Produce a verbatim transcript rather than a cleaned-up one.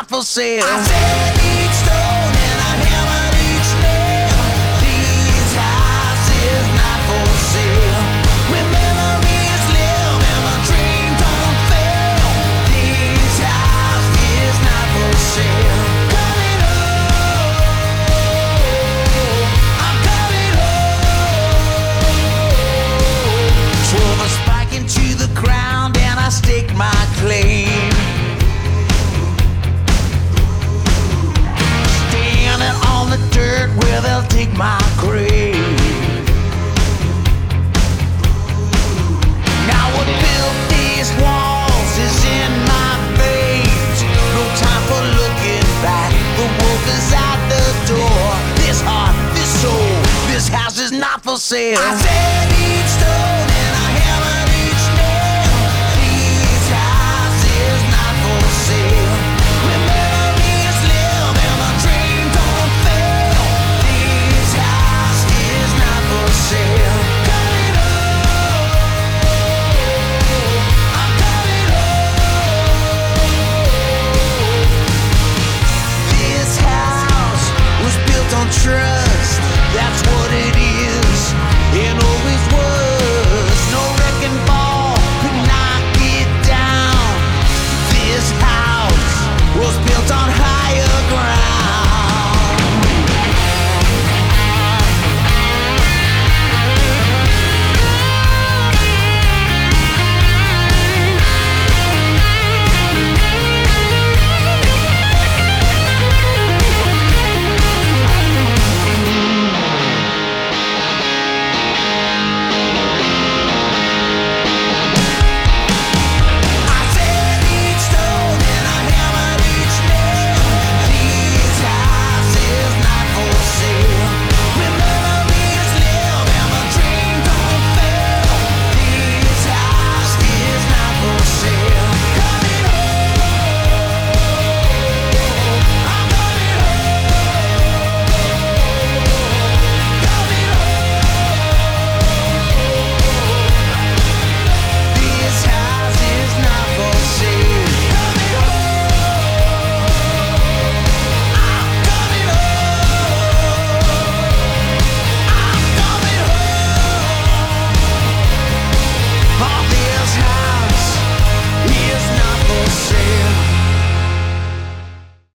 not for sale. I said each stone and I hammered each nail. This house is not for sale. Where memories live and my dreams don't fail. This house is not for sale. Coming home, I'm coming home. Swerve a spike into the ground and I stake my claim. Standing on the dirt where they'll dig my grave. Now what built these walls is in my veins. No time for looking back. The wolf is out the door. This heart, this soul, this house is not for sale. I said